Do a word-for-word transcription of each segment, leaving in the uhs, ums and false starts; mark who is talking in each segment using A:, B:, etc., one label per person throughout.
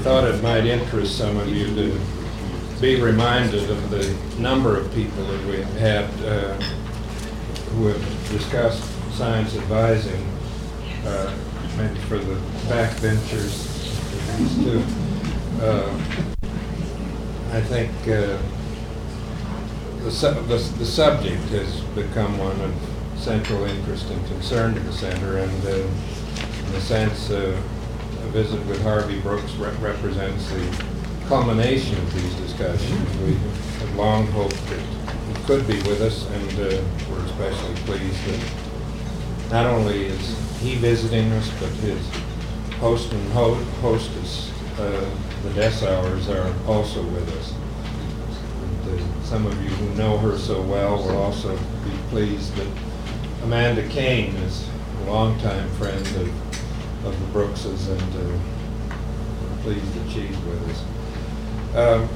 A: thought it might interest some of you to be reminded of the number of people that we've had uh, who have discussed science advising, uh, maybe for the backbenchers, these two. Uh, I think uh, the, su- the, the subject has become one of central interest and concern to the center, and uh, in a sense, uh, a visit with Harvey Brooks re- represents the culmination of these discussions. We have long hoped that he could be with us, and uh, we're especially pleased that not only is he visiting us, but his host and ho- hostess, uh, the Dessauers, are also with us. And, uh, some of you who know her so well will also be pleased that Amanda Kane is a longtime friend of, of the Brookses, and uh, we're pleased that she's with us. Um,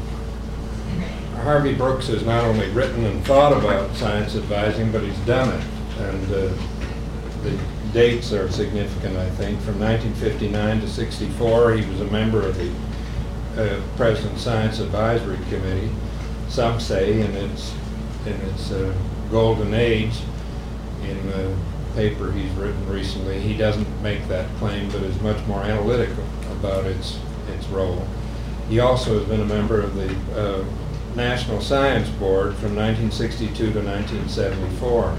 A: Harvey Brooks has not only written and thought about science advising, but he's done it. And uh, the dates are significant, I think. From nineteen fifty-nine to sixty-four, he was a member of the uh, President's Science Advisory Committee. Some say in its, in its uh, golden age, in the paper he's written recently, he doesn't make that claim, but is much more analytical about its, its role. He also has been a member of the uh, National Science Board from nineteen sixty-two to nineteen seventy-four.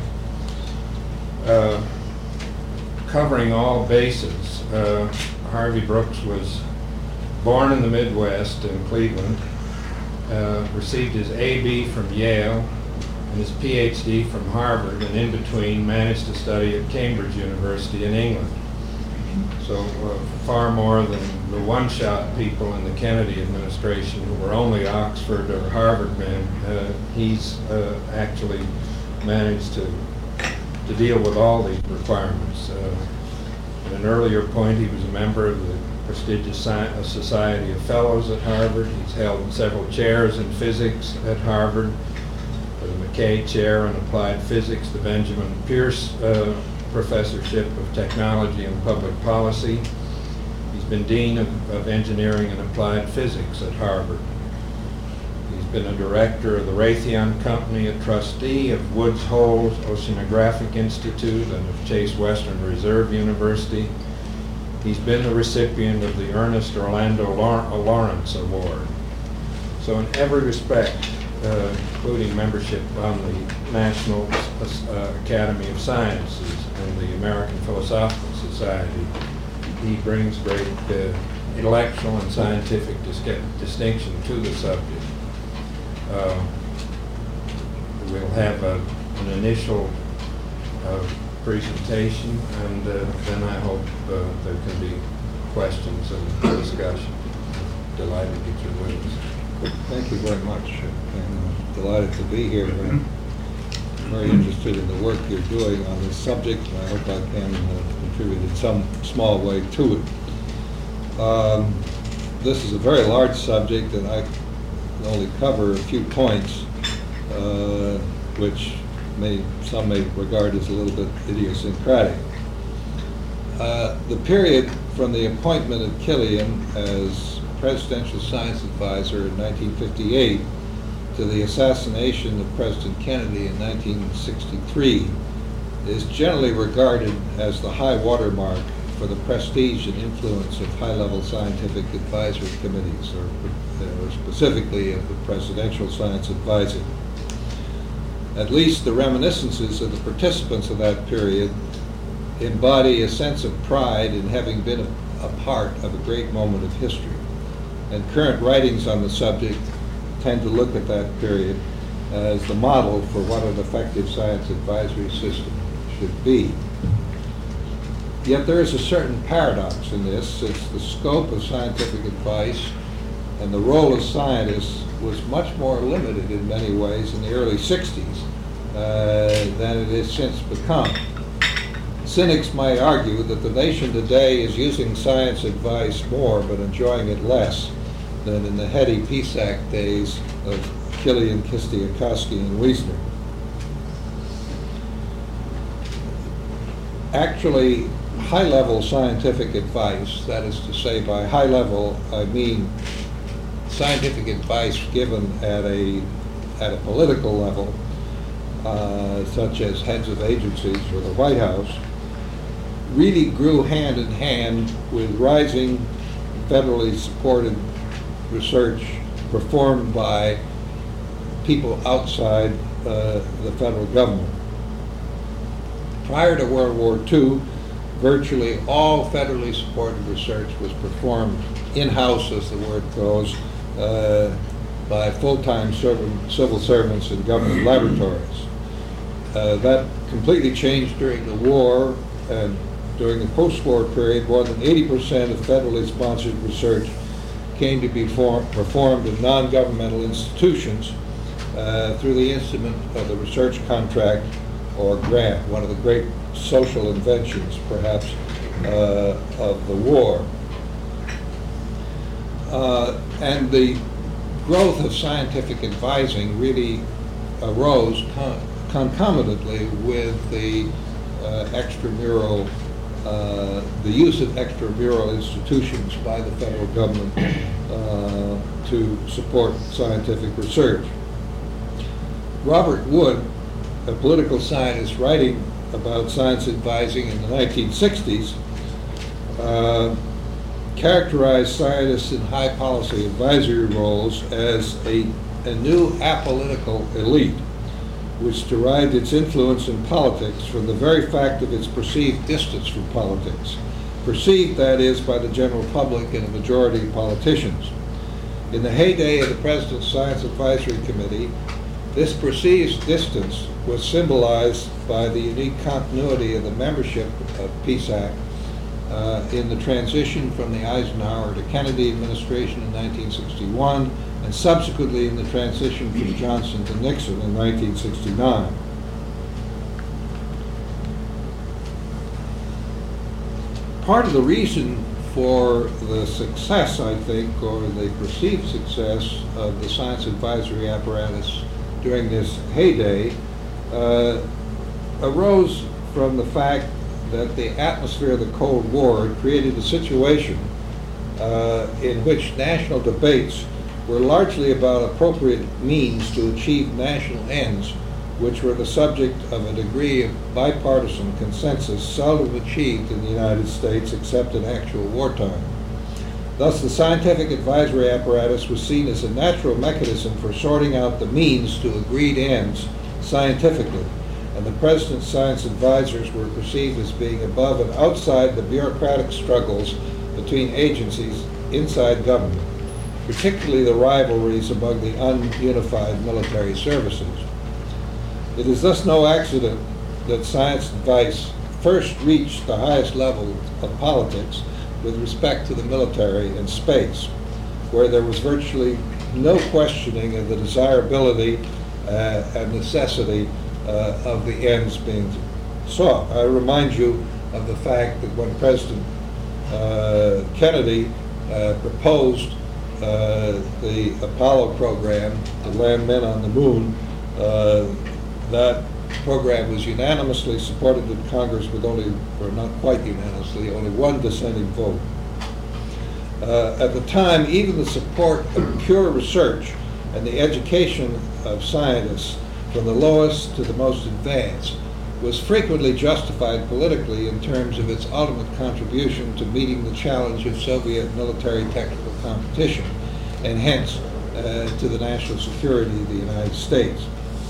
A: Uh, covering all bases, uh, Harvey Brooks was born in the Midwest in Cleveland, uh, received his A B from Yale and his P H D from Harvard, and in between managed to study at Cambridge University in England. So uh, far more than the one-shot people in the Kennedy administration who were only Oxford or Harvard men, uh, he's uh, actually managed to to deal with all these requirements. Uh, at an earlier point, he was a member of the prestigious Sci- Society of Fellows at Harvard. He's held several chairs in physics at Harvard, the McKay Chair in Applied Physics, the Benjamin Pierce uh, Professorship of Technology and Public Policy. He's been Dean of, of Engineering and Applied Physics at Harvard. He's been a director of the Raytheon Company, a trustee of Woods Hole Oceanographic Institute and of Chase Western Reserve University. He's been the recipient of the Ernest Orlando Lawrence Award. So in every respect, uh, including membership on the National uh, Academy of Sciences and the American Philosophical Society, he brings great uh, intellectual and scientific dis- distinction to the subject. Uh, we'll have a, an initial uh, presentation, and uh, then I hope uh, there can be questions and discussion. Delighted that you're with us.
B: Thank you very much. I'm delighted to be here. I'm very interested in the work you're doing on this subject, and I hope I can uh, contribute in some small way to it. Um, this is a very large subject, and I can only cover a few points, uh, which may some may regard as a little bit idiosyncratic. Uh, the period from the appointment of Killian as Presidential Science Advisor in nineteen fifty-eight to the assassination of President Kennedy in nineteen sixty-three is generally regarded as the high watermark for the prestige and influence of high-level scientific advisory committees, or, or specifically of the Presidential Science Advisor. At least the reminiscences of the participants of that period embody a sense of pride in having been a, a part of a great moment of history. And current writings on the subject tend to look at that period as the model for what an effective science advisory system should be. Yet there is a certain paradox in this, since the scope of scientific advice and the role of scientists was much more limited in many ways in the early sixties uh, than it has since become. Cynics might argue that the nation today is using science advice more but enjoying it less than in the heady P S A C days of Killian, Kistiakowsky, and Wiesner. Actually, high-level scientific advice. That is to say, by high level, I mean scientific advice given at a at a political level, uh, such as heads of agencies or the White House, really grew hand in hand with rising federally supported research performed by people outside uh, the federal government. Prior to World War Two, virtually all federally supported research was performed in-house, as the word goes, uh, by full-time servant, civil servants in government laboratories. Uh, that completely changed during the war, and during the post-war period, more than eighty percent of federally sponsored research came to be form, performed in non-governmental institutions uh, through the instrument of the research contract or grant, one of the great social inventions, perhaps, uh, of the war. Uh, and the growth of scientific advising really arose con concomitantly with the uh, extramural, uh, the use of extramural institutions by the federal government uh, to support scientific research. Robert Wood, a political scientist writing about science advising in the nineteen sixties, uh, characterized scientists in high policy advisory roles as a, a new apolitical elite, which derived its influence in politics from the very fact of its perceived distance from politics, perceived, that is, by the general public and a majority of politicians. In the heyday of the President's Science Advisory Committee, this perceived distance was symbolized by the unique continuity of the membership of P SAC uh, in the transition from the Eisenhower to Kennedy administration in nineteen sixty-one, and subsequently in the transition from Johnson to Nixon in nineteen sixty-nine. Part of the reason for the success, I think, or the perceived success of the science advisory apparatus during this heyday uh, arose from the fact that the atmosphere of the Cold War had created a situation uh, in which national debates were largely about appropriate means to achieve national ends, which were the subject of a degree of bipartisan consensus seldom achieved in the United States except in actual wartime. Thus, the scientific advisory apparatus was seen as a natural mechanism for sorting out the means to agreed ends scientifically, and the President's science advisors were perceived as being above and outside the bureaucratic struggles between agencies inside government, particularly the rivalries among the ununified military services. It is thus no accident that science advice first reached the highest level of politics with respect to the military and space, where there was virtually no questioning of the desirability uh, and necessity uh, of the ends being sought. I remind you of the fact that when President uh, Kennedy uh, proposed uh, the Apollo program to land men on the moon, uh, that program was unanimously supported in Congress with only, or not quite unanimously, only one dissenting vote. Uh, at the time, even the support of pure research and the education of scientists from the lowest to the most advanced was frequently justified politically in terms of its ultimate contribution to meeting the challenge of Soviet military technical competition, and hence uh, to the national security of the United States.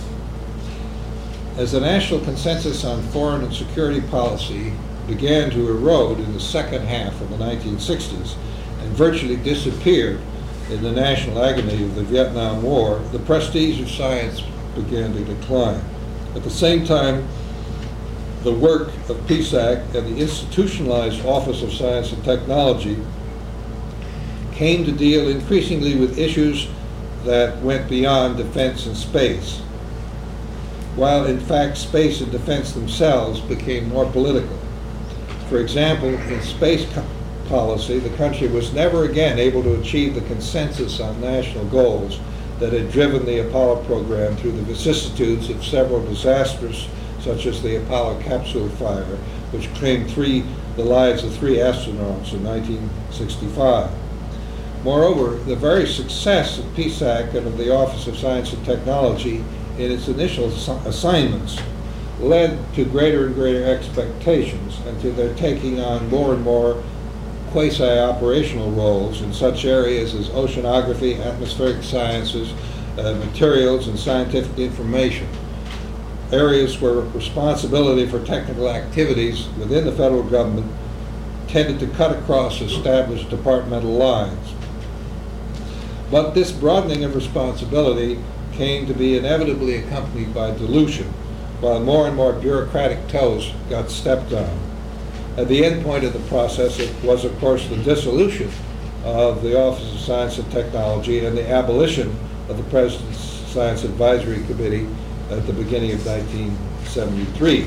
B: As the national consensus on foreign and security policy began to erode in the second half of the nineteen sixties and virtually disappeared in the national agony of the Vietnam War, the prestige of science began to decline. At the same time, the work of P SAC and the institutionalized Office of Science and Technology came to deal increasingly with issues that went beyond defense and space, while in fact space and defense themselves became more political. For example, in space policy, the country was never again able to achieve the consensus on national goals that had driven the Apollo program through the vicissitudes of several disasters, such as the Apollo capsule fire, which claimed three the lives of three astronauts in nineteen sixty-five. Moreover, the very success of P SAC and of the Office of Science and Technology in its initial assi- assignments led to greater and greater expectations and to their taking on more and more quasi-operational roles in such areas as oceanography, atmospheric sciences, uh, materials, and scientific information, areas where responsibility for technical activities within the federal government tended to cut across established departmental lines. But this broadening of responsibility came to be inevitably accompanied by dilution, while more and more bureaucratic toes got stepped on. At the end point of the process, it was, of course, the dissolution of the Office of Science and Technology and the abolition of the President's Science Advisory Committee at the beginning of nineteen seventy-three.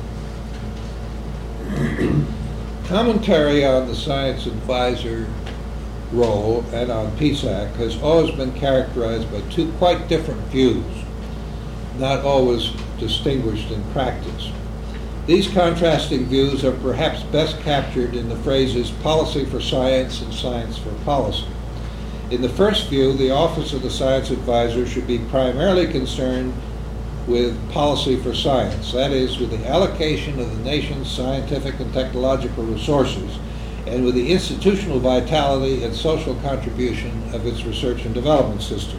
B: Commentary on the Science Advisor role and on P SAC has always been characterized by two quite different views, not always distinguished in practice. These contrasting views are perhaps best captured in the phrases policy for science and science for policy. In the first view, the Office of the Science Advisor should be primarily concerned with policy for science, that is, with the allocation of the nation's scientific and technological resources and with the institutional vitality and social contribution of its research and development system.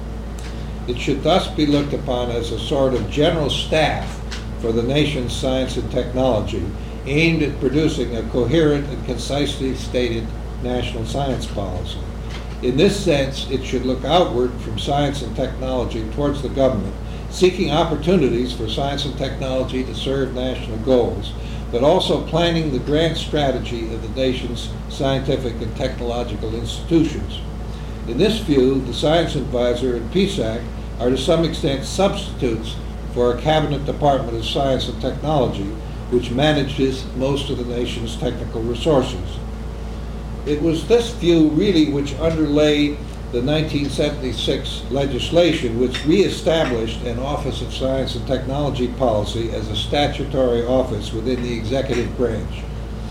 B: It should thus be looked upon as a sort of general staff for the nation's science and technology, aimed at producing a coherent and concisely stated national science policy. In this sense, it should look outward from science and technology towards the government, seeking opportunities for science and technology to serve national goals, but also planning the grand strategy of the nation's scientific and technological institutions. In this view, the Science Advisor and P SAC are to some extent substitutes for a cabinet department of science and technology, which manages most of the nation's technical resources. It was this view really which underlay the nineteen seventy-six legislation, which reestablished an Office of Science and Technology Policy as a statutory office within the executive branch,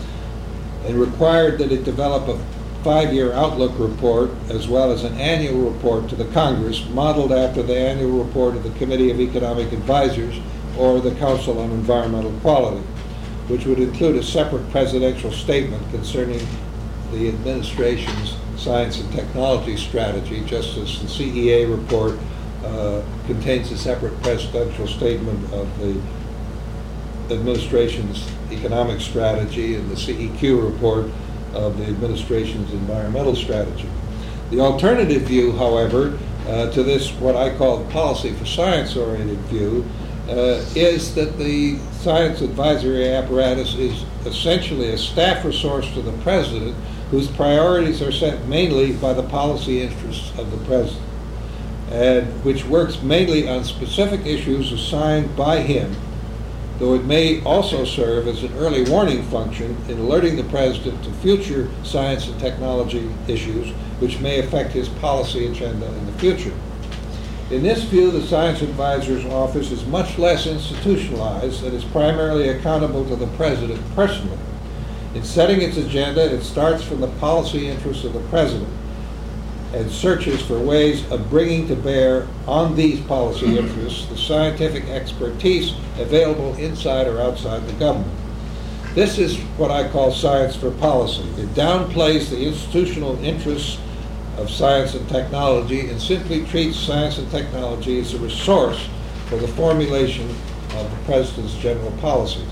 B: and required that it develop a five-year outlook report as well as an annual report to the Congress, modeled after the annual report of the Committee of Economic Advisors or the Council on Environmental Quality, which would include a separate presidential statement concerning the administration's science and technology strategy, just as the C E A report uh, contains a separate presidential statement of the administration's economic strategy and the C E Q report of the administration's environmental strategy. The alternative view, however, uh, to this what I call policy for science-oriented view, uh, is that the science advisory apparatus is essentially a staff resource to the president, whose priorities are set mainly by the policy interests of the president, and which works mainly on specific issues assigned by him, though it may also serve as an early warning function in alerting the president to future science and technology issues which may affect his policy agenda in the future. In this view, the Science Advisor's Office is much less institutionalized and is primarily accountable to the president personally. In setting its agenda, it starts from the policy interests of the president and searches for ways of bringing to bear on these policy interests the scientific expertise available inside or outside the government. This is what I call science for policy. It downplays the institutional interests of science and technology and simply treats science and technology as a resource for the formulation of the president's general policies.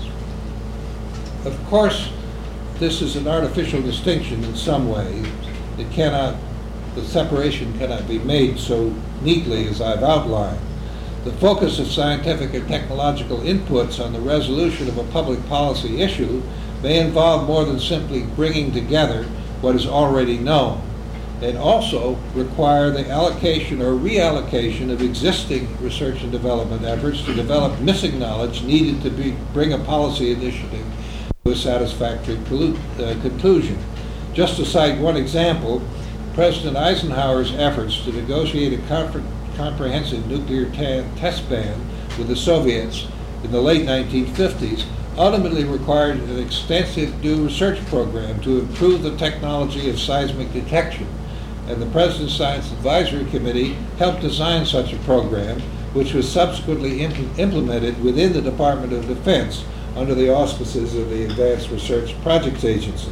B: Of course, this is an artificial distinction in some ways. It cannot The separation cannot be made so neatly as I've outlined. The focus of scientific and technological inputs on the resolution of a public policy issue may involve more than simply bringing together what is already known, and also require the allocation or reallocation of existing research and development efforts to develop missing knowledge needed to be, bring a policy initiative to a satisfactory collu- uh, conclusion. Just to cite one example, President Eisenhower's efforts to negotiate a compre- comprehensive nuclear ta- test ban with the Soviets in the late nineteen fifties ultimately required an extensive new research program to improve the technology of seismic detection, and the President's Science Advisory Committee helped design such a program, which was subsequently imp- implemented within the Department of Defense under the auspices of the Advanced Research Projects Agency.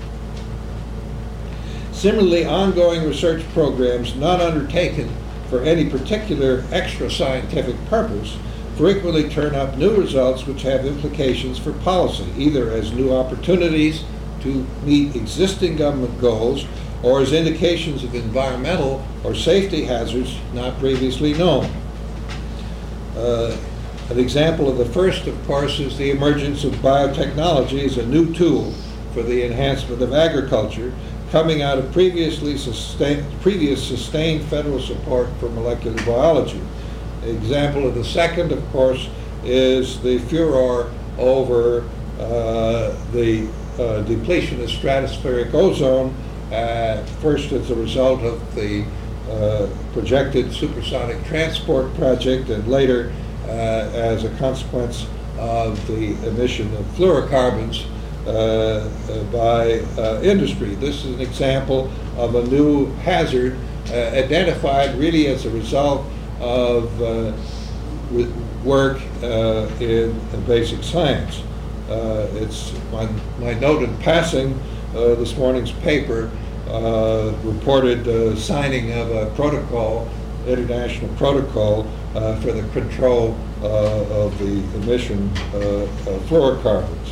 B: Similarly, ongoing research programs not undertaken for any particular extra scientific purpose frequently turn up new results which have implications for policy, either as new opportunities to meet existing government goals or as indications of environmental or safety hazards not previously known. Uh, an example of the first, of course, is the emergence of biotechnology as a new tool for the enhancement of agriculture, coming out of previously sustained, previous sustained federal support for molecular biology. An example of the second, of course, is the furor over uh, the uh, depletion of stratospheric ozone, uh, first as a result of the uh, projected supersonic transport project, and later uh, as a consequence of the emission of fluorocarbons uh, uh, by uh, industry. This is an example of a new hazard uh, identified really as a result of uh, work uh, in basic science. Uh, it's my, my note in passing, uh, this morning's paper uh, reported uh, signing of a protocol, international protocol uh, for the control uh, of the emission uh, of fluorocarbons.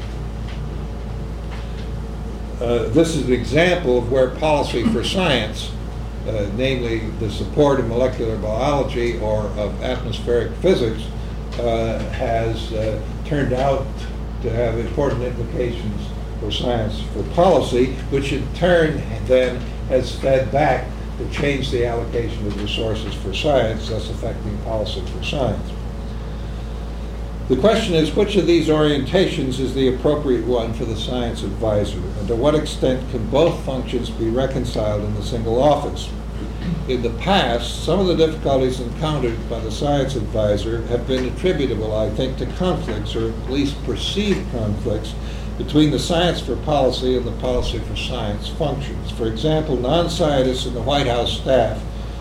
B: Uh, this is an example of where policy for science, Uh, namely the support of molecular biology or of atmospheric physics, uh, has uh, turned out to have important implications for science for policy, which in turn then has fed back to change the allocation of resources for science, thus affecting policy for science. The question is, which of these orientations is the appropriate one for the science advisor, and to what extent can both functions be reconciled in the single office? In the past, some of the difficulties encountered by the science advisor have been attributable, I think, to conflicts, or at least perceived conflicts, between the science for policy and the policy for science functions. For example, non-scientists in the White House staff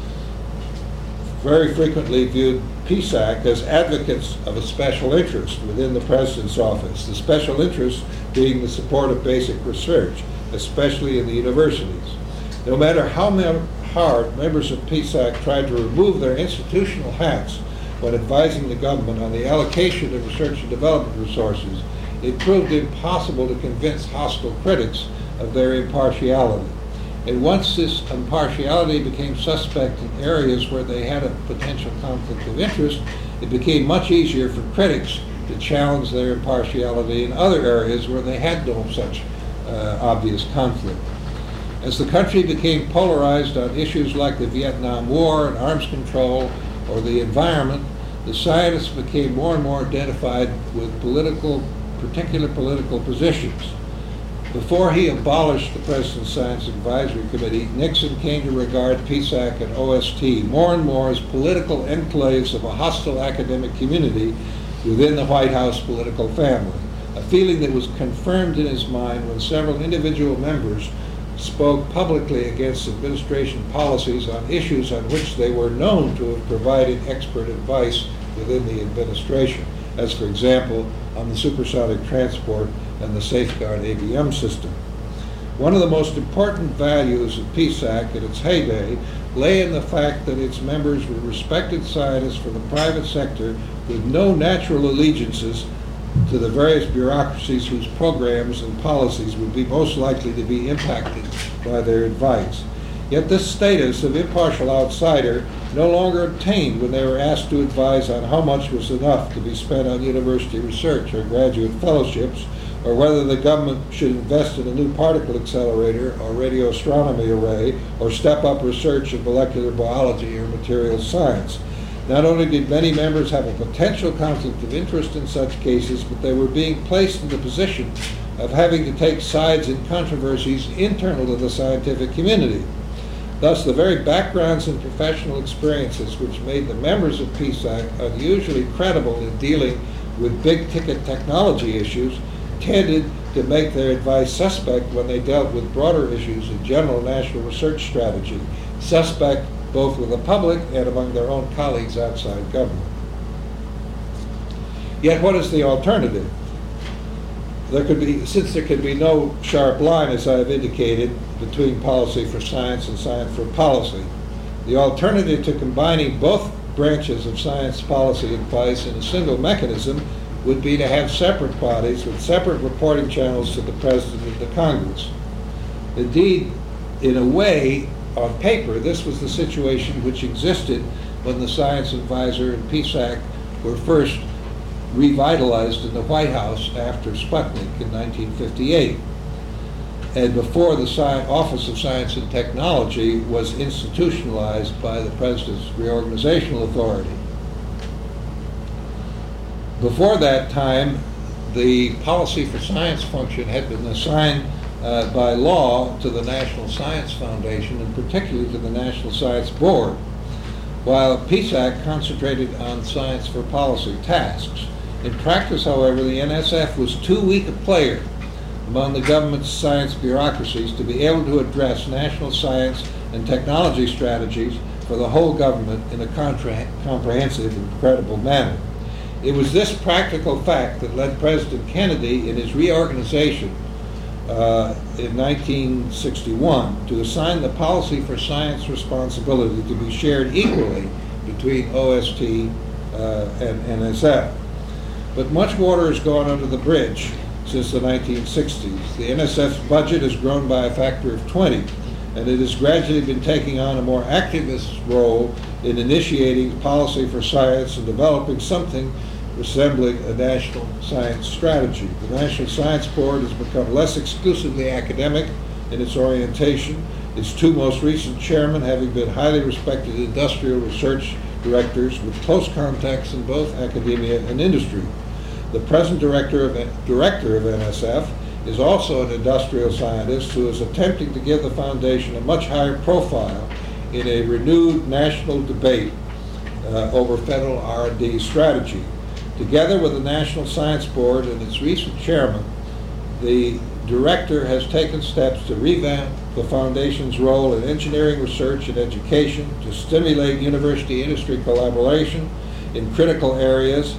B: very frequently viewed P S A C as advocates of a special interest within the President's office, the special interest being the support of basic research, especially in the universities. No matter how mem- hard members of P S A C tried to remove their institutional hats when advising the government on the allocation of research and development resources, it proved impossible to convince hostile critics of their impartiality. And once this impartiality became suspect in areas where they had a potential conflict of interest, it became much easier for critics to challenge their impartiality in other areas where they had no such uh, obvious conflict. As the country became polarized on issues like the Vietnam War and arms control or the environment, the scientists became more and more identified with political, particular political positions. Before he abolished the President's Science Advisory Committee, Nixon came to regard P S A C and O S T more and more as political enclaves of a hostile academic community within the White House political family, a feeling that was confirmed in his mind when several individual members spoke publicly against administration policies on issues on which they were known to have provided expert advice within the administration, as for example, on the supersonic transport and the safeguard A B M system. One of the most important values of P S A C in its heyday lay in the fact that its members were respected scientists from the private sector with no natural allegiances to the various bureaucracies whose programs and policies would be most likely to be impacted by their advice. Yet this status of impartial outsider no longer obtained when they were asked to advise on how much was enough to be spent on university research or graduate fellowships, or whether the government should invest in a new particle accelerator or radio astronomy array, or step up research in molecular biology or materials science. Not only did many members have a potential conflict of interest in such cases, but they were being placed in the position of having to take sides in controversies internal to the scientific community. Thus, the very backgrounds and professional experiences which made the members of P S A C unusually credible in dealing with big-ticket technology issues tended to make their advice suspect when they dealt with broader issues in general national research strategy, suspect both with the public and among their own colleagues outside government. Yet what is the alternative? There could be, since there could be no sharp line, as I have indicated, between policy for science and science for policy, the alternative to combining both branches of science policy advice in a single mechanism would be to have separate bodies with separate reporting channels to the President of the Congress. Indeed, in a way, on paper, this was the situation which existed when the Science Advisor and P SAC were first revitalized in the White House after Sputnik in nineteen fifty-eight, and before the Sci- Office of Science and Technology was institutionalized by the President's Reorganizational Authority. Before that time, the policy for science function had been assigned uh, by law to the National Science Foundation, and particularly to the National Science Board, while P SAC concentrated on science for policy tasks. In practice, however, the N S F was too weak a player among the government's science bureaucracies to be able to address national science and technology strategies for the whole government in a contra- comprehensive and credible manner. It was this practical fact that led President Kennedy in his reorganization uh, in nineteen sixty-one to assign the policy for science responsibility to be shared equally between O S T uh, and N S F. But much water has gone under the bridge since the nineteen sixties. The N S F's budget has grown by a factor of twenty, and it has gradually been taking on a more activist role in initiating policy for science and developing something resembling a national science strategy. The National Science Board has become less exclusively academic in its orientation, its two most recent chairmen having been highly respected industrial research directors with close contacts in both academia and industry. The present director of, director of N S F is also an industrial scientist who is attempting to give the foundation a much higher profile in a renewed national debate uh, over federal R and D strategy. Together with the National Science Board and its recent chairman, the director has taken steps to revamp the foundation's role in engineering research and education, to stimulate university-industry collaboration in critical areas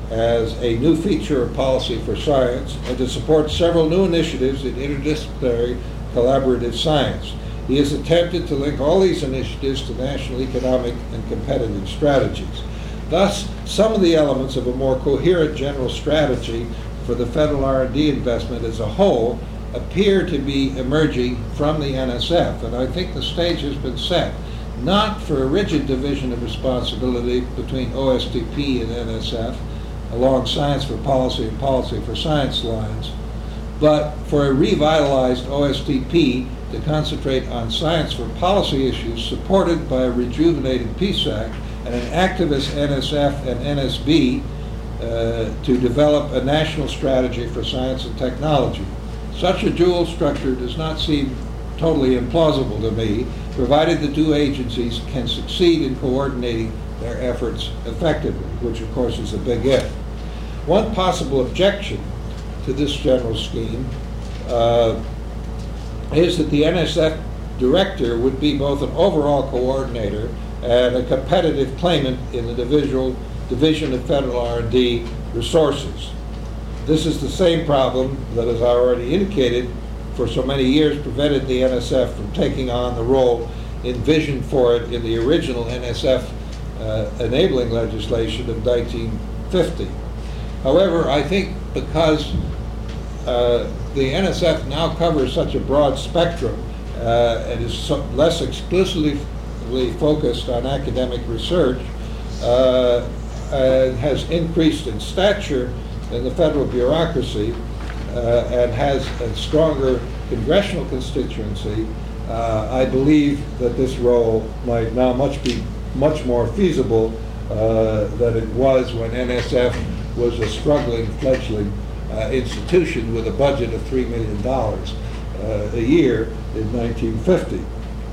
B: as a new feature of policy for science, and to support several new initiatives in interdisciplinary collaborative science. He has attempted to link all these initiatives to national economic and competitive strategies. Thus, some of the elements of a more coherent general strategy for the federal R and D investment as a whole appear to be emerging from the N S F, and I think the stage has been set, not for a rigid division of responsibility between O S T P and N S F, along science for policy and policy for science lines, but for a revitalized O S T P to concentrate on science for policy issues supported by a rejuvenated P SAC and an activist N S F and N S B uh, to develop a national strategy for science and technology. Such a dual structure does not seem totally implausible to me, provided the two agencies can succeed in coordinating their efforts effectively, which of course is a big if. One possible objection to this general scheme uh, is that the N S F director would be both an overall coordinator and a competitive claimant in the divisional, division of federal R and D resources. This is the same problem that, as I already indicated, for so many years prevented the N S F from taking on the role envisioned for it in the original N S F uh, enabling legislation of nineteen fifty. However, I think because uh, the N S F now covers such a broad spectrum uh, and is so less exclusively focused on academic research, uh, and has increased in stature in the federal bureaucracy uh, and has a stronger congressional constituency, uh, I believe that this role might now much be much more feasible uh, than it was when N S F was a struggling, fledgling uh, institution with a budget of three million dollars uh, a year in nineteen fifty.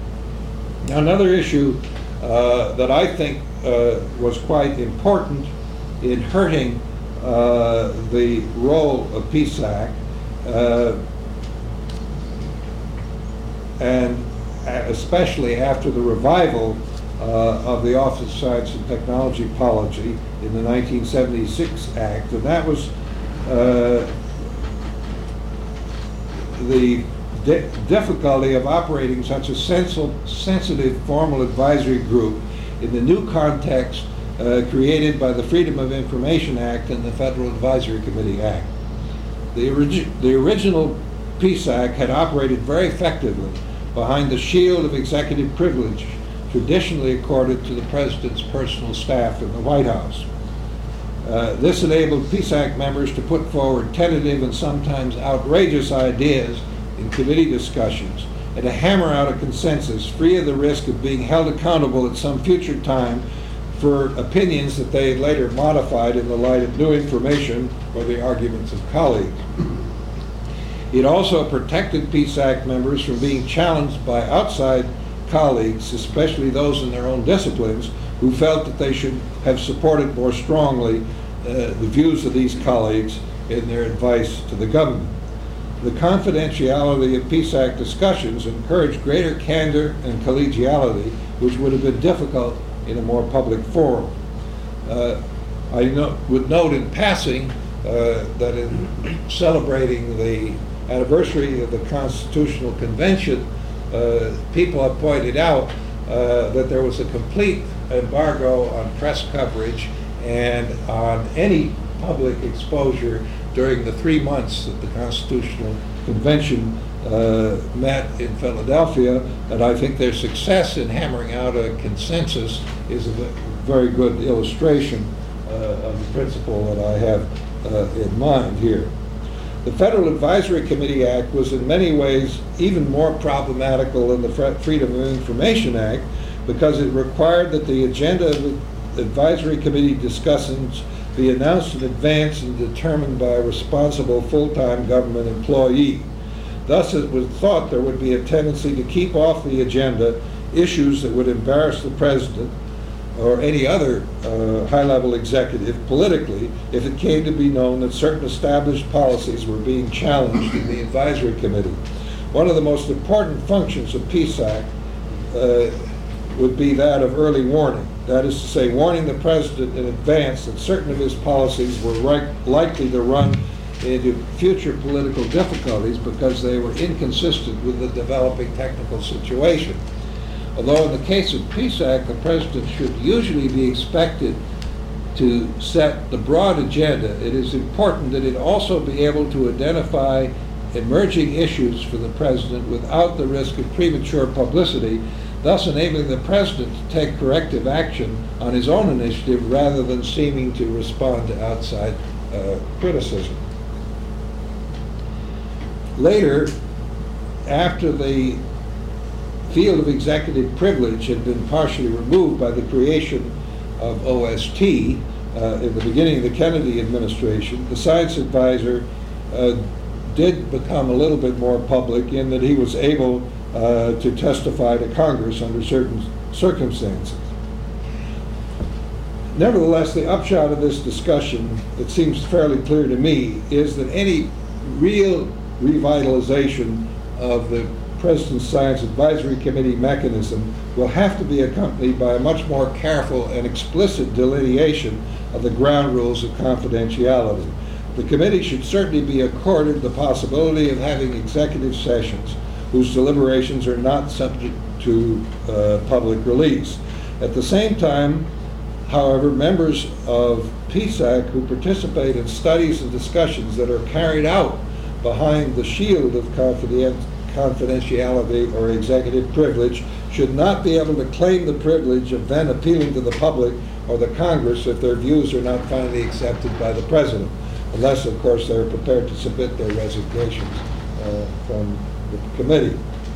B: Now, another issue uh, that I think uh, was quite important in hurting uh, the role of P SAC, uh, and especially after the revival uh, of the Office of Science and Technology Policy in the nineteen seventy-six Act, and that was uh, the di difficulty of operating such a sensible, sensitive formal advisory group in the new context uh, created by the Freedom of Information Act and the Federal Advisory Committee Act. The, origi the original P SAC had operated very effectively behind the shield of executive privilege traditionally accorded to the President's personal staff in the White House. Uh, this enabled P SAC members to put forward tentative and sometimes outrageous ideas in committee discussions and to hammer out a consensus free of the risk of being held accountable at some future time for opinions that they later modified in the light of new information or the arguments of colleagues. It also protected P SAC members from being challenged by outside colleagues, especially those in their own disciplines, who felt that they should have supported more strongly uh, the views of these colleagues in their advice to the government. The confidentiality of P SAC discussions encouraged greater candor and collegiality, which would have been difficult in a more public forum. Uh, I no would note in passing uh, that in celebrating the anniversary of the Constitutional Convention, uh, people have pointed out uh, that there was a complete embargo on press coverage and on any public exposure during the three months that the Constitutional Convention uh, met in Philadelphia, and I think their success in hammering out a consensus is a very good illustration uh, of the principle that I have uh, in mind here. The Federal Advisory Committee Act was in many ways even more problematical than the Freedom of Information Act because it required that the agenda of the Advisory Committee discussions be announced in advance and determined by a responsible full-time government employee. Thus, it was thought there would be a tendency to keep off the agenda issues that would embarrass the President or any other uh, high-level executive politically if it came to be known that certain established policies were being challenged in the Advisory Committee. One of the most important functions of P SAC uh, would be that of early warning. That is to say, warning the President in advance that certain of his policies were right, likely to run into future political difficulties because they were inconsistent with the developing technical situation. Although in the case of P SAC, the President should usually be expected to set the broad agenda, it is important that it also be able to identify emerging issues for the President without the risk of premature publicity, thus enabling the President to take corrective action on his own initiative rather than seeming to respond to outside uh, criticism. Later, after the field of executive privilege had been partially removed by the creation of O S T uh, in the beginning of the Kennedy administration, the science advisor uh, did become a little bit more public in that he was able uh, to testify to Congress under certain circumstances. Nevertheless, the upshot of this discussion, it seems fairly clear to me, is that any real revitalization of the President's Science Advisory Committee mechanism will have to be accompanied by a much more careful and explicit delineation of the ground rules of confidentiality. The committee should certainly be accorded the possibility of having executive sessions whose deliberations are not subject to uh, public release. At the same time, however, members of P SAC who participate in studies and discussions that are carried out behind the shield of confidentiality confidentiality or executive privilege should not be able to claim the privilege of then appealing to the public or the Congress if their views are not finally accepted by the President, unless, of course, they're prepared to submit their resignations uh, from the committee.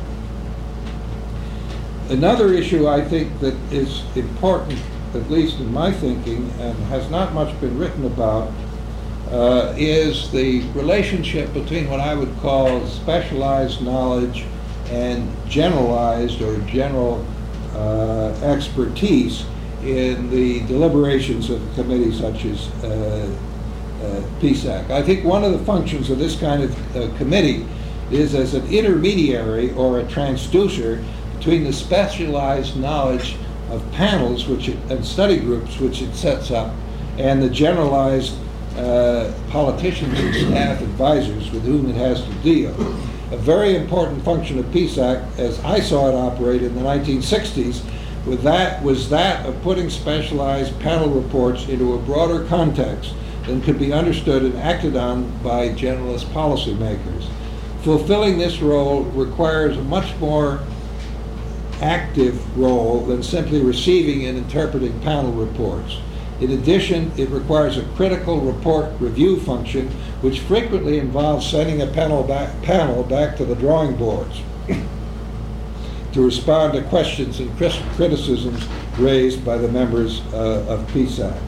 B: Another issue I think that is important, at least in my thinking, and has not much been written about, Uh, is the relationship between what I would call specialized knowledge and generalized or general uh, expertise in the deliberations of a committee such as uh, uh, P SAC. I think one of the functions of this kind of uh, committee is as an intermediary or a transducer between the specialized knowledge of panels which it, and study groups which it sets up and the generalized uh, politicians and staff advisors with whom it has to deal. A very important function of P SAC, as I saw it operate in the nineteen sixties, with that, was that of putting specialized panel reports into a broader context than could be understood and acted on by generalist policymakers. Fulfilling this role requires a much more active role than simply receiving and interpreting panel reports. In addition, it requires a critical report review function, which frequently involves sending a panel back, panel back to the drawing boards to respond to questions and criticisms raised by the members uh, of P SAC.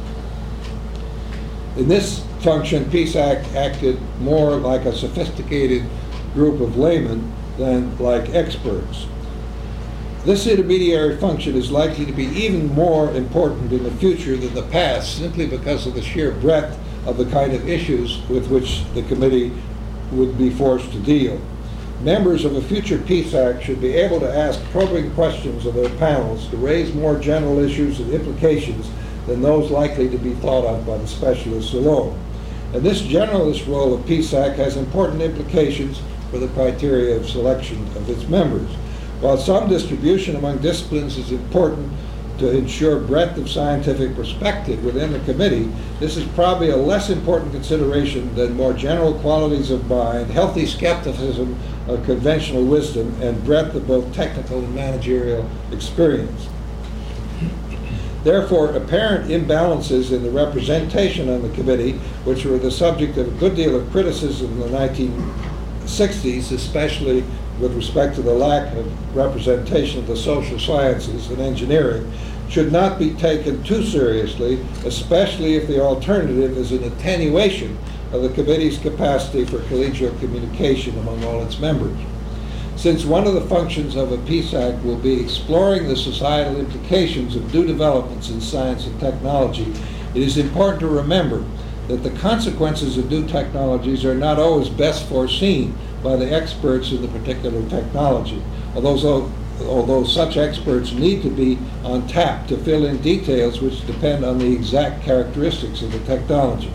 B: In this function, P SAC acted more like a sophisticated group of laymen than like experts. This intermediary function is likely to be even more important in the future than the past, simply because of the sheer breadth of the kind of issues with which the committee would be forced to deal. Members of a future P SAC should be able to ask probing questions of their panels to raise more general issues and implications than those likely to be thought of by the specialists alone. And this generalist role of P SAC has important implications for the criteria of selection of its members. While some distribution among disciplines is important to ensure breadth of scientific perspective within the committee, this is probably a less important consideration than more general qualities of mind, healthy skepticism of conventional wisdom, and breadth of both technical and managerial experience. Therefore, apparent imbalances in the representation on the committee, which were the subject of a good deal of criticism in the nineteen sixties, especially with respect to the lack of representation of the social sciences and engineering, should not be taken too seriously, especially if the alternative is an attenuation of the committee's capacity for collegial communication among all its members. Since one of the functions of a P SAC will be exploring the societal implications of new developments in science and technology, it is important to remember that the consequences of new technologies are not always best foreseen by the experts in the particular technology, although, although such experts need to be on tap to fill in details which depend on the exact characteristics of the technology.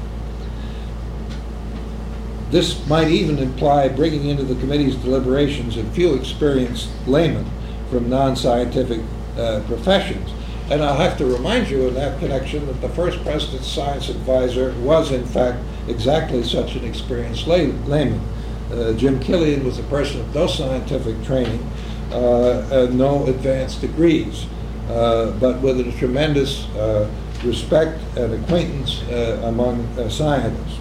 B: This might even imply bringing into the committee's deliberations a few experienced laymen from non-scientific uh, professions. And I'll have to remind you in that connection that the first president's science advisor was, in fact, exactly such an experienced lay- layman. Uh, Jim Killian was a person of no scientific training, uh, and no advanced degrees, uh, but with a tremendous uh, respect and acquaintance uh, among uh, scientists.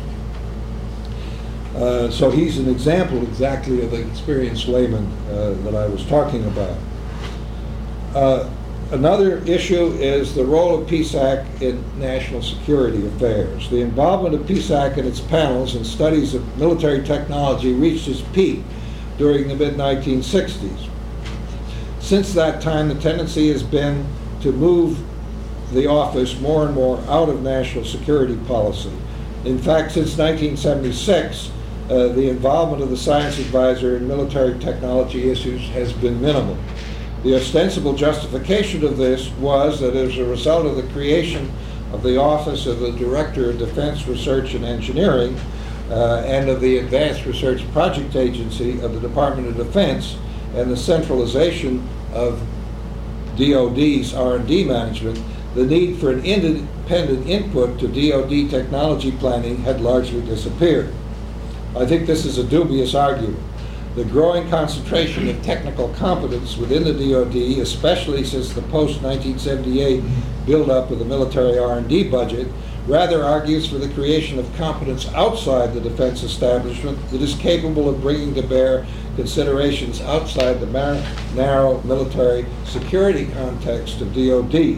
B: Uh, so he's an example exactly of the experienced layman uh, that I was talking about. Uh, Another issue is the role of P SAC in national security affairs. The involvement of P SAC and its panels in studies of military technology reached its peak during the mid nineteen sixties. Since that time, the tendency has been to move the office more and more out of national security policy. In fact, since nineteen seventy-six, uh, the involvement of the science advisor in military technology issues has been minimal. The ostensible justification of this was that as a result of the creation of the Office of the Director of Defense Research and Engineering uh, and of the Advanced Research Project Agency of the Department of Defense and the centralization of D O D's R and D management, the need for an independent input to D O D technology planning had largely disappeared. I think this is a dubious argument. The growing concentration of technical competence within the D O D, especially since the post nineteen seventy-eight buildup of the military R and D budget, rather argues for the creation of competence outside the defense establishment that is capable of bringing to bear considerations outside the mar- narrow military security context of D O D.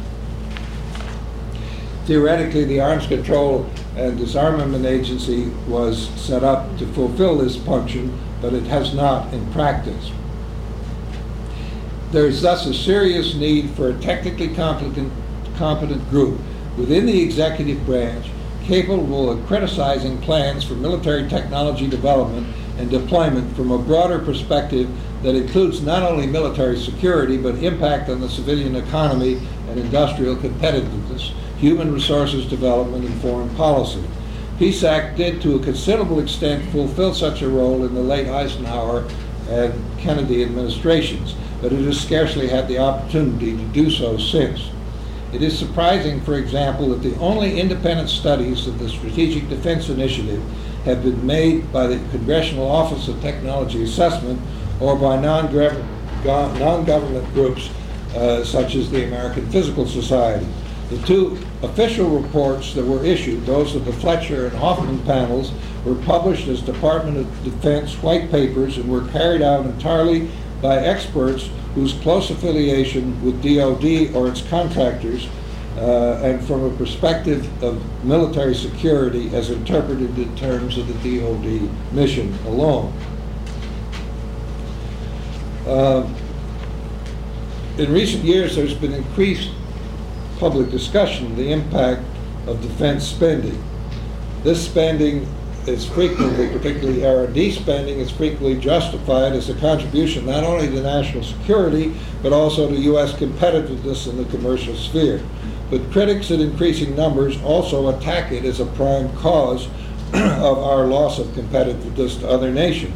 B: Theoretically, the Arms Control and Disarmament Agency was set up to fulfill this function, but it has not in practice. There is thus a serious need for a technically competent, competent group within the executive branch capable of criticizing plans for military technology development and deployment from a broader perspective that includes not only military security, but impact on the civilian economy and industrial competitiveness, human resources development, and foreign policy. P S A C did, to a considerable extent, fulfill such a role in the late Eisenhower and Kennedy administrations, but it has scarcely had the opportunity to do so since. It is surprising, for example, that the only independent studies of the Strategic Defense Initiative have been made by the Congressional Office of Technology Assessment or by non-government, non-government groups uh, such as the American Physical Society. The two official reports that were issued, those of the Fletcher and Hoffman panels, were published as Department of Defense white papers and were carried out entirely by experts whose close affiliation with D O D or its contractors uh, and from a perspective of military security as interpreted in terms of the D O D mission alone. Uh, in recent years, there's been increased public discussion of the impact of defense spending. This spending is frequently, particularly R and D spending, is frequently justified as a contribution not only to national security, but also to U S competitiveness in the commercial sphere. But critics in increasing numbers also attack it as a prime cause of our loss of competitiveness to other nations,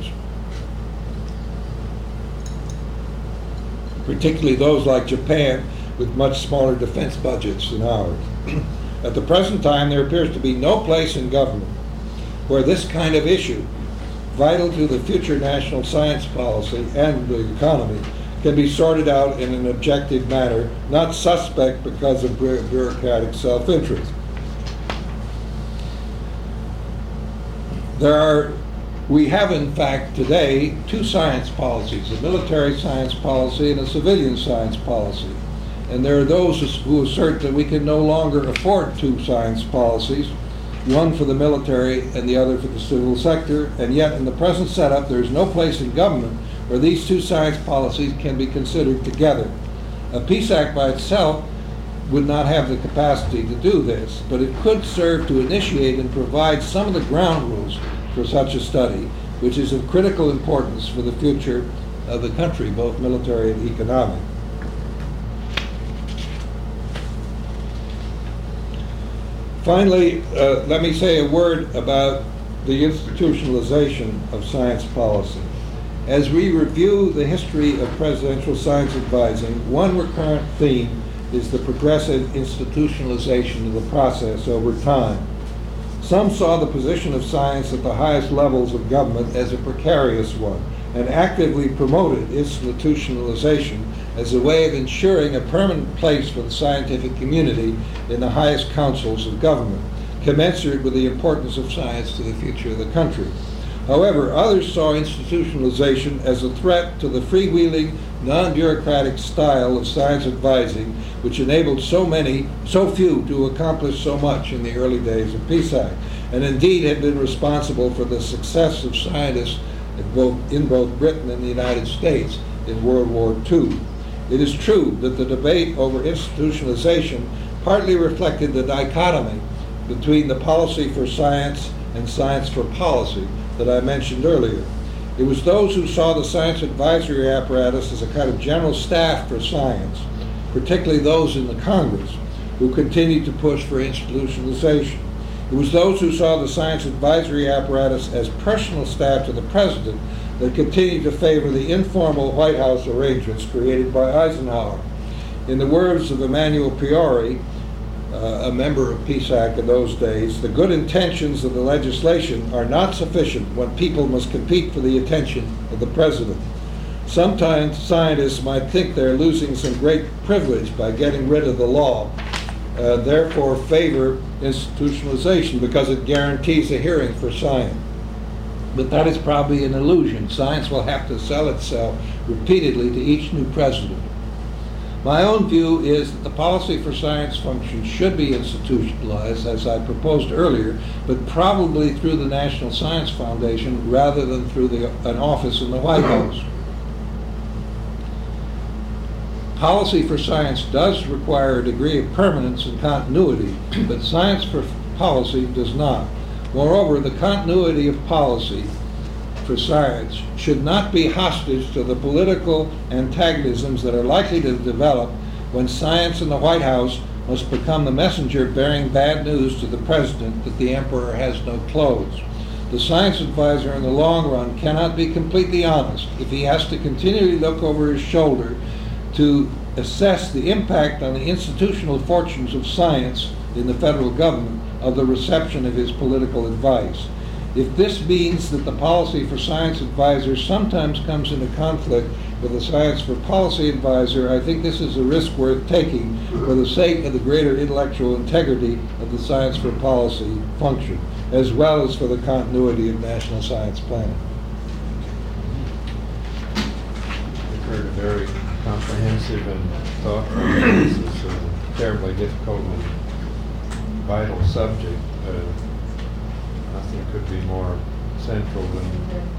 B: particularly those like Japan, with much smaller defense budgets than ours. At the present time, there appears to be no place in government where this kind of issue, vital to the future national science policy and the economy, can be sorted out in an objective manner, not suspect because of bureaucratic self-interest. There are, we have in fact today two science policies, a military science policy and a civilian science policy. And there are those who assert that we can no longer afford two science policies, one for the military and the other for the civil sector, and yet in the present setup there is no place in government where these two science policies can be considered together. A P S A C by itself would not have the capacity to do this, but it could serve to initiate and provide some of the ground rules for such a study, which is of critical importance for the future of the country, both military and economic. Finally, uh, let me say a word about the institutionalization of science policy. As we review the history of presidential science advising, one recurrent theme is the progressive institutionalization of the process over time. Some saw the position of science at the highest levels of government as a precarious one and actively promoted institutionalization as a way of ensuring a permanent place for the scientific community in the highest councils of government, commensurate with the importance of science to the future of the country. However, others saw institutionalization as a threat to the freewheeling, non-bureaucratic style of science advising, which enabled so many, so few to accomplish so much in the early days of P S A C, and indeed had been responsible for the success of scientists in both, in both Britain and the United States in World War Two. It is true that the debate over institutionalization partly reflected the dichotomy between the policy for science and science for policy that I mentioned earlier. It was those who saw the science advisory apparatus as a kind of general staff for science, particularly those in the Congress, who continued to push for institutionalization. It was those who saw the science advisory apparatus as personal staff to the president that continued to favor the informal White House arrangements created by Eisenhower. In the words of Emanuel Piori, uh, a member of P S A C in those days, the good intentions of the legislation are not sufficient when people must compete for the attention of the president. Sometimes scientists might think they're losing some great privilege by getting rid of the law, uh, therefore favor institutionalization because it guarantees a hearing for science. But that is probably an illusion. Science will have to sell itself repeatedly to each new president. My own view is that the policy for science functions should be institutionalized, as I proposed earlier, but probably through the National Science Foundation rather than through the, an office in the White House. Policy for science does require a degree of permanence and continuity, but science for policy does not. Moreover, the continuity of policy for science should not be hostage to the political antagonisms that are likely to develop when science in the White House must become the messenger bearing bad news to the president that the emperor has no clothes. The science advisor in the long run cannot be completely honest if he has to continually look over his shoulder to assess the impact on the institutional fortunes of science in the federal government of the reception of his political advice. If this means that the policy for science advisors sometimes comes into conflict with the science for policy advisor, I think this is a risk worth taking for the sake of the greater intellectual integrity of the science for policy function, as well as for the continuity of national science planning.
A: We've heard a very comprehensive and thoughtful analysis of a terribly difficult and vital subject. Uh, nothing could be more central than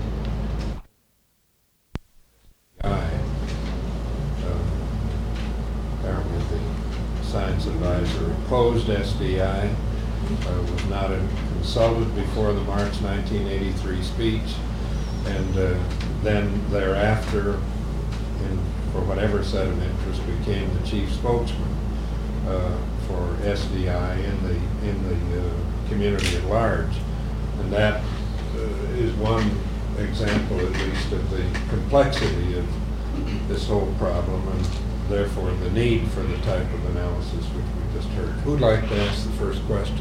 A: I. Uh, apparently the science advisor opposed S D I, uh, was not in, consulted before the March nineteen eighty-three speech, and uh, then thereafter, in, for whatever set of interest, became the chief spokesman uh, for S D I in the in the uh, community at large, and that uh, is one example, at least, of the complexity of this whole problem, and therefore the need for the type of analysis which we just heard. Who'd like to ask the first question?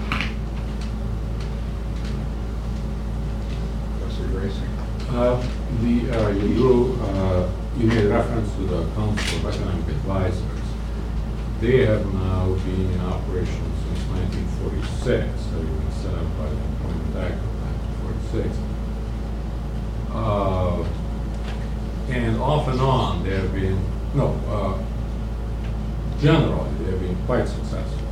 A: Professor Gracie.
C: Uh, the uh, you drew, uh, you made reference to the Council of Economic Advisors. They have now been in operation since nineteen forty-six, so you been set up by the Employment Act of nineteen forty-six. Uh, and off and on, they have been, no, uh, generally, they have been quite successful.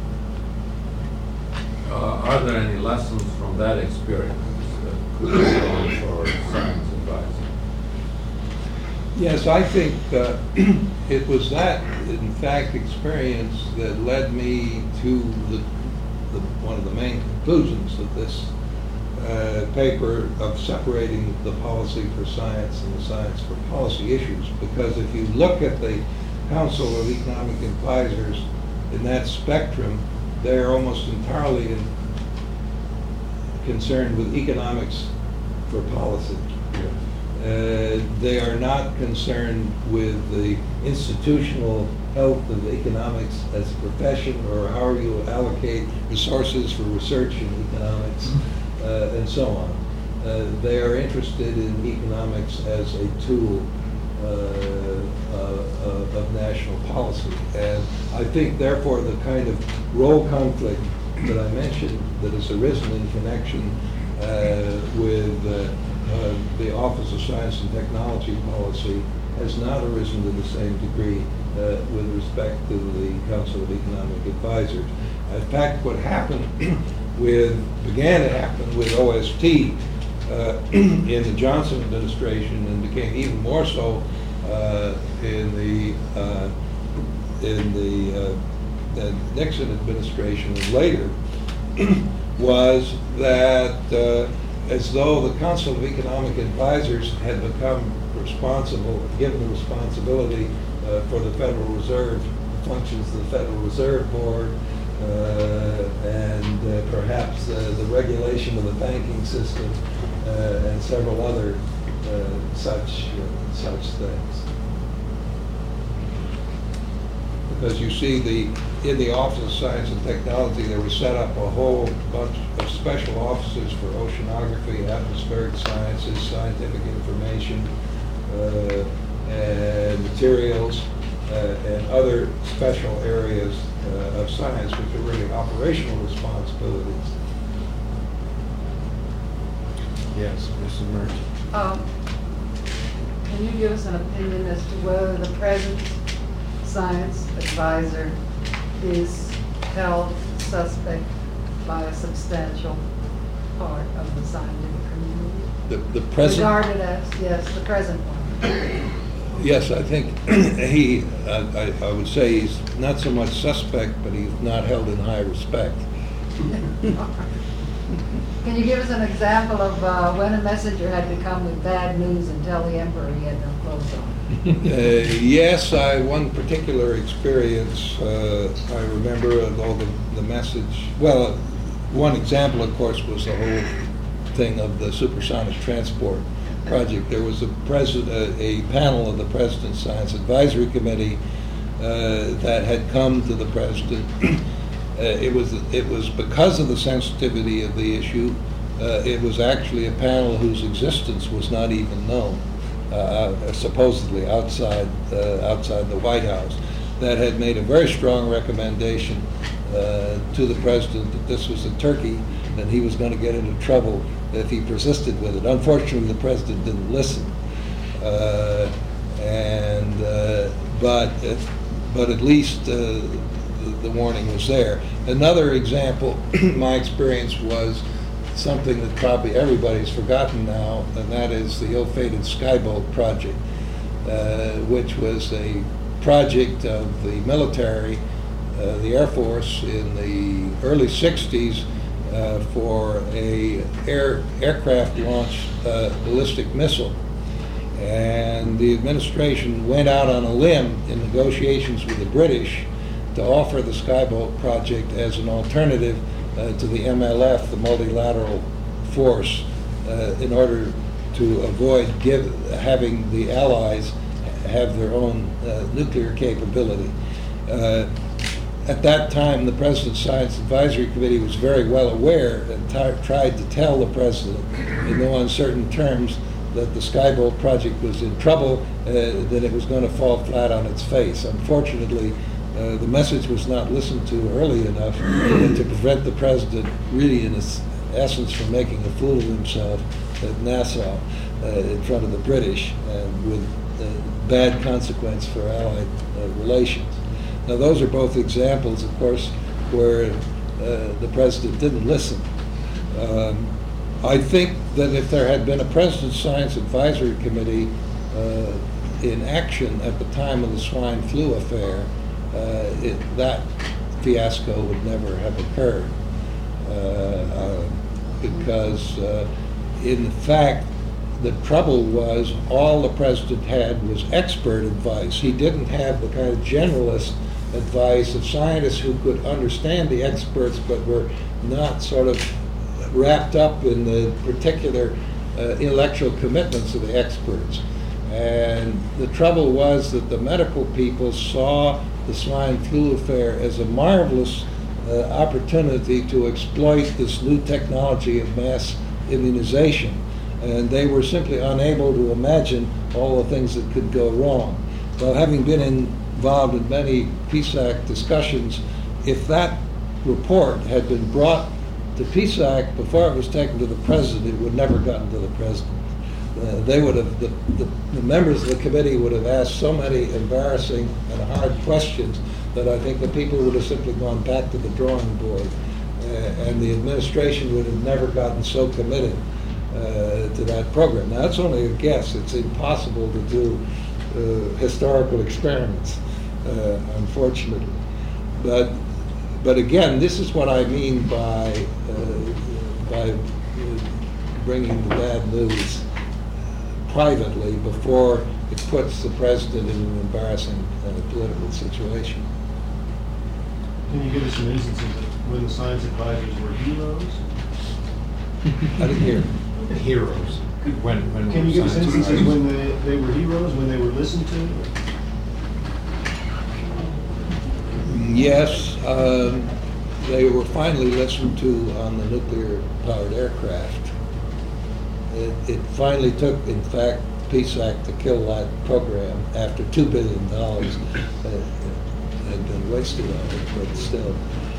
C: Uh, are there any lessons from that experience that could be drawn for science advising?
B: Yes, I think uh, it was that, in fact, experience that led me to the, the one of the main conclusions of this uh, paper of separating the policy for science and the science for policy issues. Because if you look at the Council of Economic Advisors in that spectrum, they're almost entirely in, concerned with economics for policy. Uh, they are not concerned with the institutional health of economics as a profession, or how you allocate resources for research in economics, uh, and so on. Uh, they are interested in economics as a tool uh, uh, of national policy. And I think, therefore, the kind of role conflict that I mentioned that has arisen in connection uh, with uh, Uh, the Office of Science and Technology Policy has not arisen to the same degree uh, with respect to the Council of Economic Advisors. In fact, what happened with, began to happen with O S T uh, in the Johnson administration, and became even more so uh, in the uh, in the, uh, the Nixon administration and later, was that uh, as though the Council of Economic Advisors had become responsible, given the responsibility uh, for the Federal Reserve, the functions of the Federal Reserve Board, uh, and uh, perhaps uh, the regulation of the banking system, uh, and several other uh, such uh, such things. Because you see, the in the Office of Science and Technology, they were set up a whole bunch of special offices for oceanography, atmospheric sciences, scientific information, uh, and materials, uh, and other special areas uh, of science, which are really operational responsibilities.
A: Yes, Missus Merchant.
D: Um, can you give us an opinion as to whether the present science advisor is held suspect by a substantial part of the scientific community?
B: The, the present,
D: Regarded as, yes, the present one.
B: yes, I think he, I, I would say he's not so much suspect, but he's not held in high respect.
D: Can you give us an example of uh, when a messenger had to come with bad news and tell the emperor he had no clothes on?
B: Uh, yes, I, one particular experience, uh, I remember, although the, the message, well, one example, of course, was the whole thing of the supersonic transport project. There was a, pres- uh, a panel of the President's Science Advisory Committee uh, that had come to the President. uh, it was it was because of the sensitivity of the issue, uh, it was actually a panel whose existence was not even known. Uh, supposedly outside uh, outside the White House, that had made a very strong recommendation uh, to the President that this was a turkey and he was going to get into trouble if he persisted with it. Unfortunately, the President didn't listen, uh, and uh, but uh, but at least uh, the, the warning was there. Another example, my experience was something that probably everybody's forgotten now, and that is the ill-fated Skyboat project, uh, which was a project of the military, uh, the Air Force, in the early sixties uh, for a air, aircraft launched uh, ballistic missile. And the administration went out on a limb in negotiations with the British to offer the Skyboat project as an alternative Uh, to the M L F, the multilateral force, uh, in order to avoid give, having the Allies have their own uh, nuclear capability. Uh, at that time, the President's Science Advisory Committee was very well aware and t- tried to tell the President in no uncertain terms that the Skyboat project was in trouble, uh, that it was going to fall flat on its face. Unfortunately, Uh, the message was not listened to early enough to prevent the President really, in its essence, from making a fool of himself at Nassau uh, in front of the British, and with uh, bad consequence for Allied uh, relations. Now, those are both examples, of course, where uh, the President didn't listen. Um, I think that if there had been a President's Science Advisory Committee uh, in action at the time of the swine flu affair, Uh, it, that fiasco would never have occurred, uh, uh, because uh, in fact the trouble was all the President had was expert advice. He didn't have the kind of generalist advice of scientists who could understand the experts but were not sort of wrapped up in the particular uh, intellectual commitments of the experts. And the trouble was that the medical people saw the swine flu affair as a marvelous uh, opportunity to exploit this new technology of mass immunization. And they were simply unable to imagine all the things that could go wrong. Well, having been involved in many P SAC discussions, if that report had been brought to P SAC before it was taken to the President, it would never gotten to the President. Uh, they would have, the, the, the members of the committee would have asked so many embarrassing and hard questions that I think the people would have simply gone back to the drawing board, uh, and the administration would have never gotten so committed uh, to that program. Now, that's only a guess. It's impossible to do uh, historical experiments, uh, unfortunately. But, but again, this is what I mean by, uh, by bringing the bad news privately before it puts the President in an embarrassing uh, political situation.
E: Can you give us some instances of when the science advisors were heroes?
B: I didn't hear.
A: Heroes. When, when
E: Can you give us
A: science
E: instances
A: advisors-
E: when they, they were heroes, when they were listened to?
B: Yes, um, they were finally listened to on the nuclear-powered aircraft. It, it finally took, in fact, P SAC to kill that program after two billion dollars uh, had been wasted on it, but still.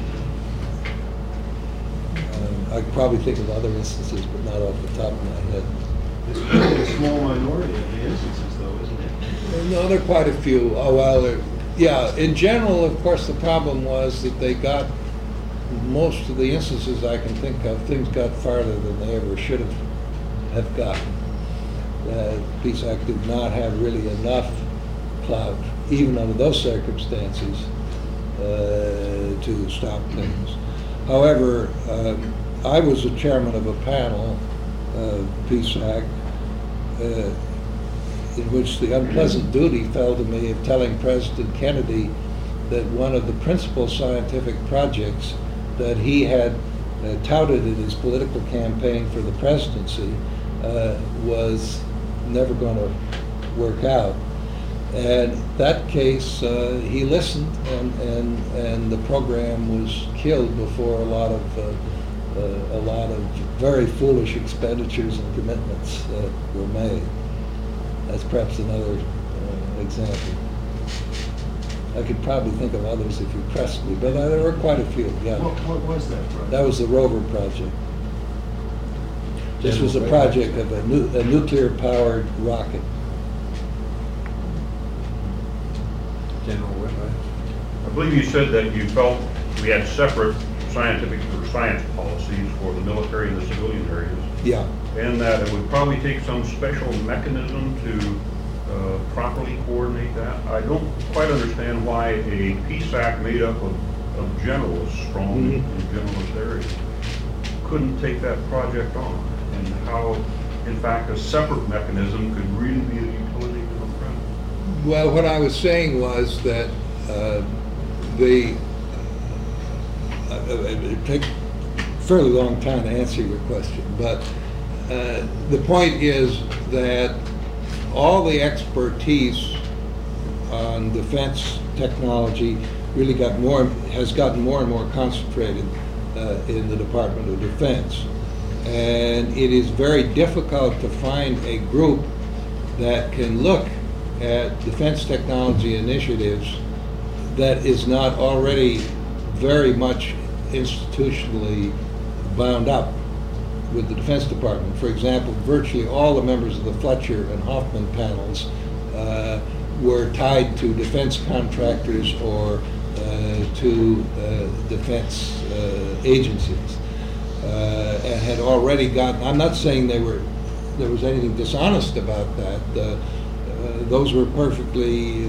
B: Um, I could probably think of other instances, but not off the top of my head.
E: It's probably a small minority of the instances, though, isn't it?
B: No, there are quite a few. Oh, well, there- yeah, in general, of course, the problem was that they got, most of the instances I can think of, things got farther than they ever should have have gotten. Uh, P SAC did not have really enough clout, even under those circumstances, uh, to stop things. However, um, I was the chairman of a panel, uh, P SAC, uh, in which the unpleasant duty fell to me of telling President Kennedy that one of the principal scientific projects that he had uh, touted in his political campaign for the presidency uh, was never going to work out. And that case, uh, he listened, and, and and the program was killed before a lot of uh, uh, a lot of very foolish expenditures and commitments uh, were made. That's perhaps another uh, example. I could probably think of others if you pressed me, but uh, there were quite a few. Yeah.
E: What, what was that project?
B: That was the rover project. This was a project of a, nu- a nuclear-powered rocket.
A: General Whitlock.
F: I believe you said that you felt we had separate scientific or science policies for the military and the civilian areas,
B: Yeah.
F: and that it would probably take some special mechanism to uh, properly coordinate that. I don't quite understand why a P SAC made up of, of generalists from
B: Mhm.
F: in generalist areas couldn't take that project on, and how, in fact, a separate mechanism could really be a utility to the president.
B: Well, what I was saying was that uh, the uh, it would take a fairly long time to answer your question, but uh, the point is that all the expertise on defense technology really got more has gotten more and more concentrated uh, in the Department of Defense, and it is very difficult to find a group that can look at defense technology initiatives that is not already very much institutionally bound up with the Defense Department. For example, virtually all the members of the Fletcher and Hoffman panels uh, were tied to defense contractors or uh, to uh, defense uh, agencies, uh, and had already gotten, I'm not saying they were, there was anything dishonest about that. Uh, Uh, those were perfectly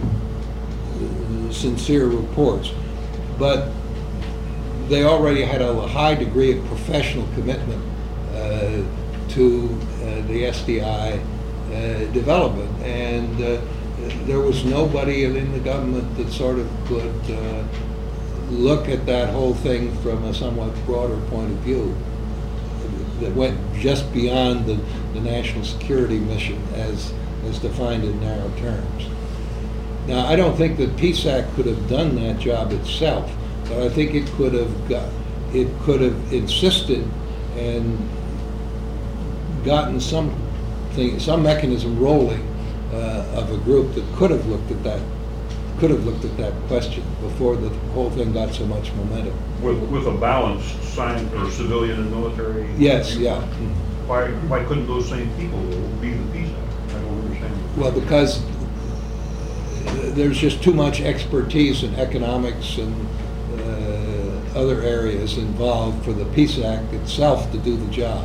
B: uh, sincere reports, but they already had a high degree of professional commitment uh, to uh, the S D I uh, development, and uh, there was nobody in the government that sort of could uh, look at that whole thing from a somewhat broader point of view that went just beyond the, the national security mission as as defined in narrow terms. Now, I don't think that P SAC could have done that job itself, but I think it could have got, it could have insisted and gotten something, some mechanism rolling uh, of a group that could have looked at that, could have looked at that question before the whole thing got so much momentum.
F: With, with a balanced science or civilian and military?
B: Yes, yeah.
F: Why, why couldn't those same people be the P SAC? I don't understand.
B: Well, because there's just too much expertise in economics and uh, other areas involved for the P SAC itself to do the job.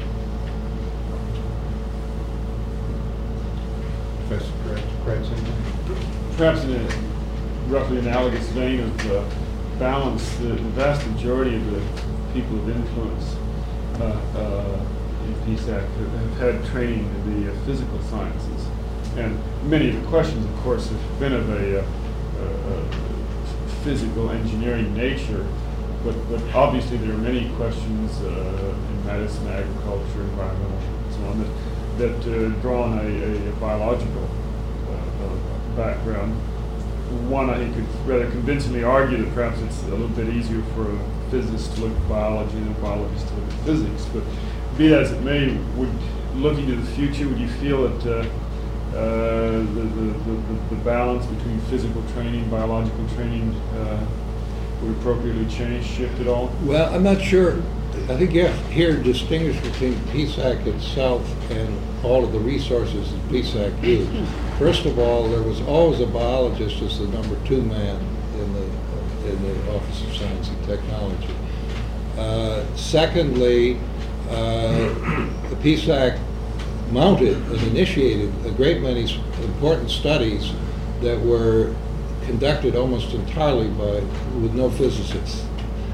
A: Professor Kretzer.
G: Perhaps in a roughly analogous vein of uh, balance, the, the vast majority of the people of influence uh, uh, in P SAC have, have had training in the uh, physical sciences. And many of the questions, of course, have been of a, uh, uh, physical engineering nature, but, but obviously there are many questions uh, in medicine, agriculture, environmental, and so on, that, that uh, draw on a, a, a biological uh, uh, background. One, I think, could rather convincingly argue that perhaps it's a little bit easier for a physicist to look at biology than a biologist to look at physics. But be that as it may, would looking to the future, would you feel that uh, uh, the, the, the, the balance between physical training, biological training uh, would appropriately change, shift at all?
B: Well, I'm not sure. I think you have here distinguish between P SAC itself and all of the resources that P SAC used. First of all, there was always a biologist as the number two man in the in the Office of Science and Technology. Uh, secondly, uh, the P SAC mounted and initiated a great many important studies that were conducted almost entirely by with no physicists.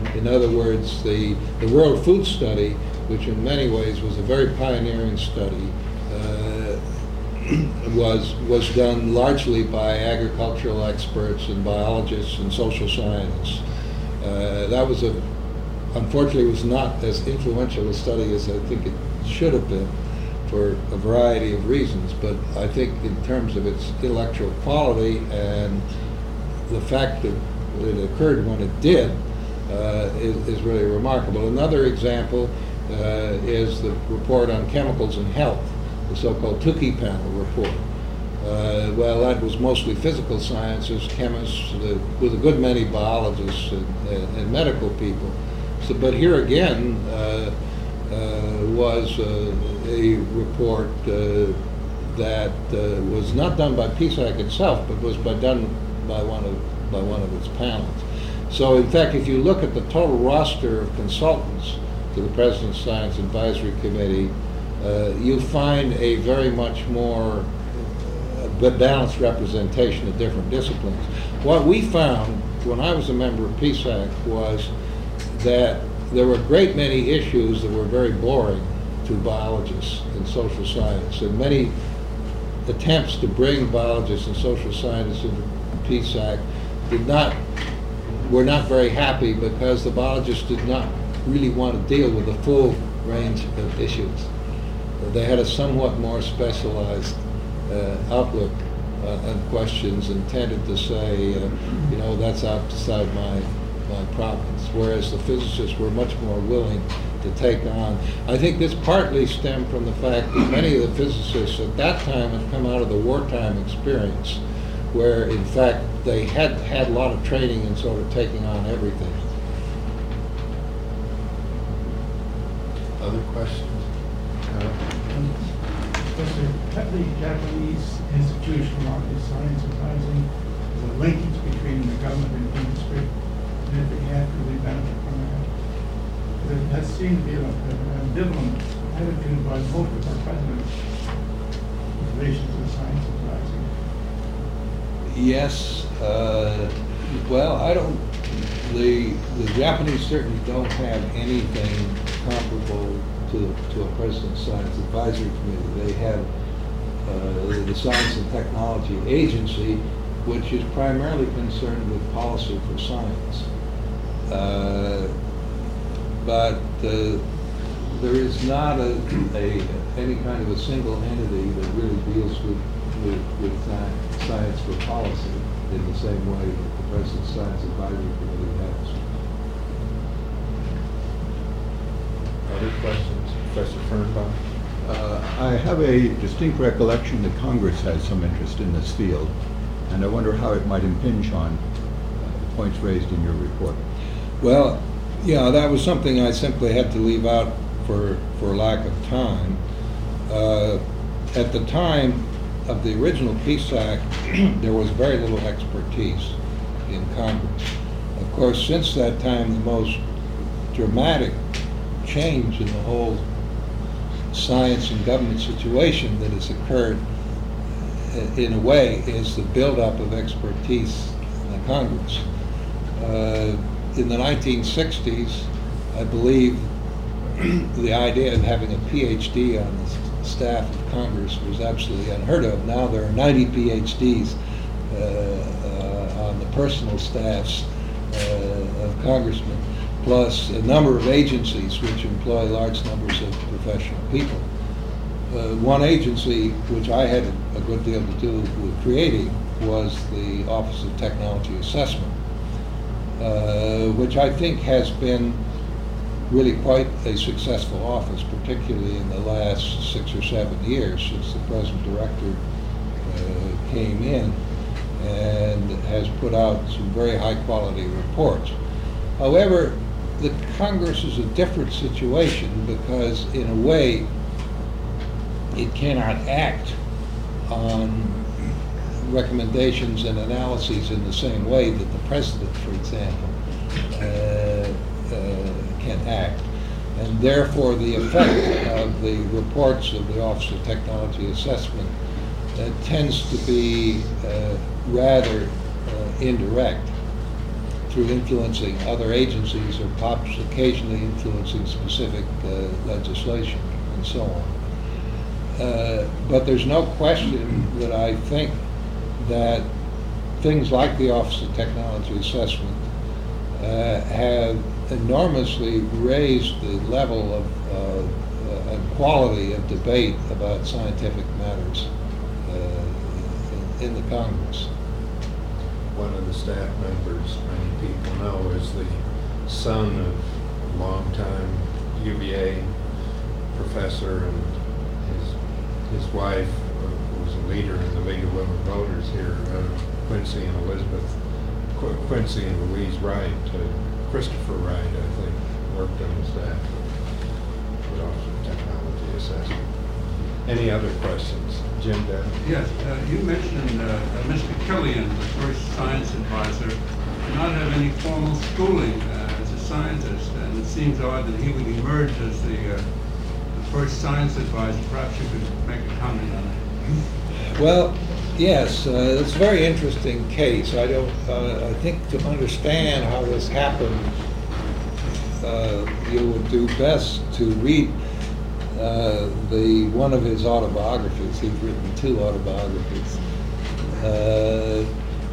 B: In other words, the, the World Food Study, which in many ways was a very pioneering study, uh, was, was done largely by agricultural experts and biologists and social scientists. Uh, that was a, unfortunately, was not as influential a study as I think it should have been for a variety of reasons, but I think in terms of its intellectual quality and the fact that it occurred when it did uh, is, is really remarkable. Another example uh, is the report on chemicals and health, the so-called Tukey panel report. Uh, well, that was mostly physical sciences, chemists, uh, with a good many biologists and, and, and medical people. So, but here again uh, uh, was uh, a report uh, that uh, was not done by P SAC itself, but was by, done by one of by one of its panels. So, in fact, if you look at the total roster of consultants to the President's Science Advisory Committee, uh, you find a very much more uh, balanced representation of different disciplines. What we found when I was a member of P SAC was that there were a great many issues that were very boring to biologists and social science, and many attempts to bring biologists and social scientists into P SAC did not, were not very happy because the biologists did not really want to deal with the full range of issues. They had a somewhat more specialized uh, outlook uh, on questions and tended to say, uh, you know, that's outside my my province, whereas the physicists were much more willing to take on. I think this partly stemmed from the fact that many of the physicists at that time had come out of the wartime experience, where in fact they had had a lot of training in sort of taking on everything.
A: Other questions? Uh,
H: Professor, the Japanese institution on the science advising, the linkage between the government and industry, and if they had really benefit from that. There has seemed to be an ambivalent attitude by most of our presidents in relation to the science advising.
B: Yes, uh, well, I don't, the, the Japanese certainly don't have anything comparable to, to a President's Science Advisory Committee. They have uh, the Science and Technology Agency, which is primarily concerned with policy for science. Uh, but uh, there is not a, a any kind of a single entity that really deals with, with, with science, science for policy in the same way that the President's Science Advisory Committee has.
A: Other questions? Professor Fernbaum?
I: Uh, I have a distinct recollection that Congress has some interest in this field, and I wonder how it might impinge on uh, the points raised in your report.
B: Well, yeah, that was something I simply had to leave out for, for lack of time. Uh, at the time of the original P SAC, there was very little expertise in Congress. Of course, since that time, the most dramatic change in the whole science and government situation that has occurred, in a way, is the buildup of expertise in the Congress. Uh, in the nineteen sixties, I believe the idea of having a P H D on the staff of Congress was absolutely unheard of. Now there are ninety P H Ds uh, uh, on the personal staffs uh, of congressmen, plus a number of agencies which employ large numbers of professional people. Uh, one agency which I had a good deal to do with creating was the Office of Technology Assessment, uh, which I think has been really quite a successful office, particularly in the last six or seven years since the present director uh, came in, and has put out some very high quality reports. However, the Congress is a different situation because, in a way, it cannot act on recommendations and analyses in the same way that the president, for example, uh, uh, can act. And therefore, the effect of the reports of the Office of Technology Assessment uh, tends to be uh, rather uh, indirect. through influencing other agencies or perhaps occasionally influencing specific uh, legislation and so on. Uh, but there's no question that I think that things like the Office of Technology Assessment uh, have enormously raised the level of uh, uh, and quality of debate about scientific matters uh, in, in the Congress.
A: One of the staff members, many people know, is the son of a longtime U V A professor, and his his wife uh, was a leader in the League of Women Voters here, uh, Quincy and Elizabeth, Qu- Quincy and Louise Wright, uh, Christopher Wright, I think, worked on the staff of the Office of Technology Assessment. Any other questions? Jim Devon?
J: Yes, uh, you mentioned uh, uh, Mister Killian, the first science advisor, did not have any formal schooling uh, as a scientist, and it seems odd that he would emerge as the, uh, the first science advisor. Perhaps you could make a comment on that.
B: Well, yes, uh, it's a very interesting case. I don't. Uh, I think to understand how this happened, uh, you would do best to read uh, the one of his autobiographies. He's written two autobiographies. Uh,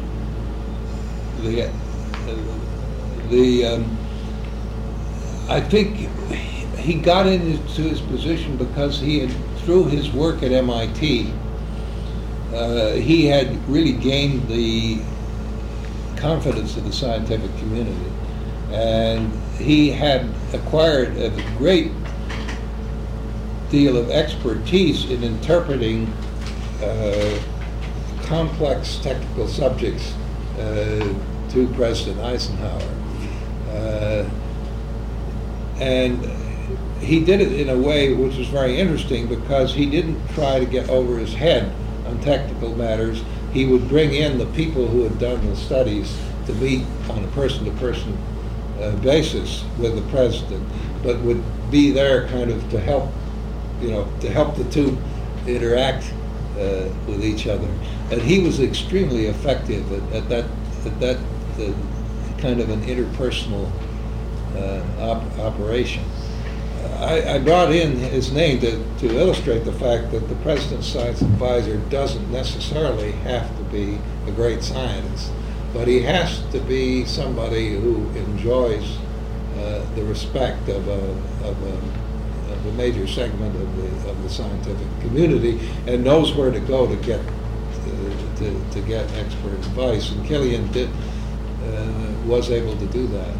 B: the uh, the um, I think he got into his position because he had, through his work at M I T, uh, he had really gained the confidence of the scientific community, and he had acquired a great deal of expertise in interpreting uh, complex technical subjects uh, to President Eisenhower. Uh, and he did it in a way which was very interesting, because he didn't try to get over his head on technical matters. He would bring in the people who had done the studies to meet on a person-to-person uh, basis with the president, but would be there kind of to help, you know, to help the two interact uh, with each other. And he was extremely effective at, at that, at that uh, kind of an interpersonal uh, op- operation. I, I brought in his name to, to illustrate the fact that the president's science advisor doesn't necessarily have to be a great scientist, but he has to be somebody who enjoys uh, the respect of a, of a, of a major segment of the of the scientific community, and knows where to go to get uh, to, to get expert advice. And Killian did uh, was able to do that.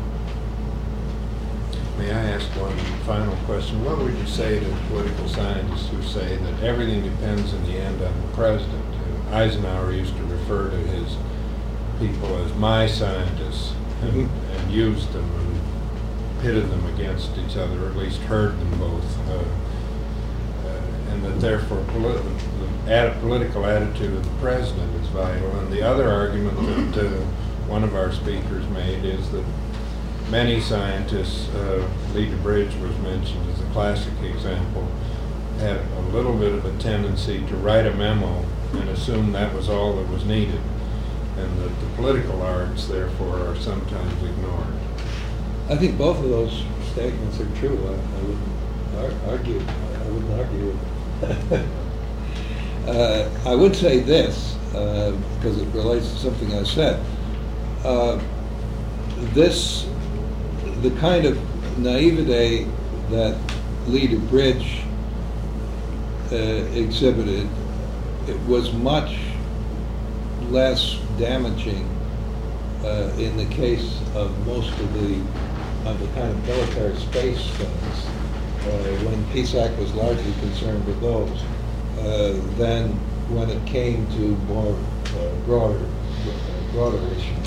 A: May I ask one final question? What would you say to political scientists who say that everything depends in the end on the president? And Eisenhower used to refer to his people as my scientists, and, mm-hmm. and used them and pitted them against each other, or at least heard them both, uh, uh, and that therefore politi- the ad- political attitude of the president is vital. And the other argument that uh, one of our speakers made is that many scientists, uh, Lee DeBridge was mentioned as a classic example, had a little bit of a tendency to write a memo and assume that was all that was needed, and that the political arts, therefore, are sometimes ignored.
B: I think both of those statements are true. I, I wouldn't ar- argue. I wouldn't argue with it. uh, I would say this, uh, because it relates to something I said. Uh, this The kind of naivete that Lee DeBridge uh, exhibited, it was much less damaging uh, in the case of most of the of the kind of military space things, uh, when P SAC was largely concerned with those, uh, than when it came to more uh, broader uh, broader issues.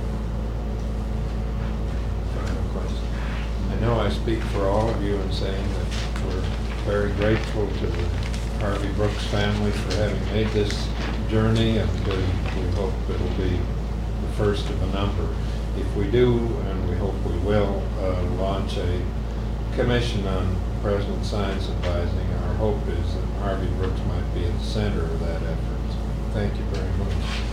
A: I know I speak for all of you in saying that we're very grateful to the Harvey Brooks family for having made this journey, and uh, we hope it'll be the first of a number. If we do, and we hope we will, uh, launch a commission on President Science Advising, our hope is that Harvey Brooks might be at the center of that effort. Thank you very much.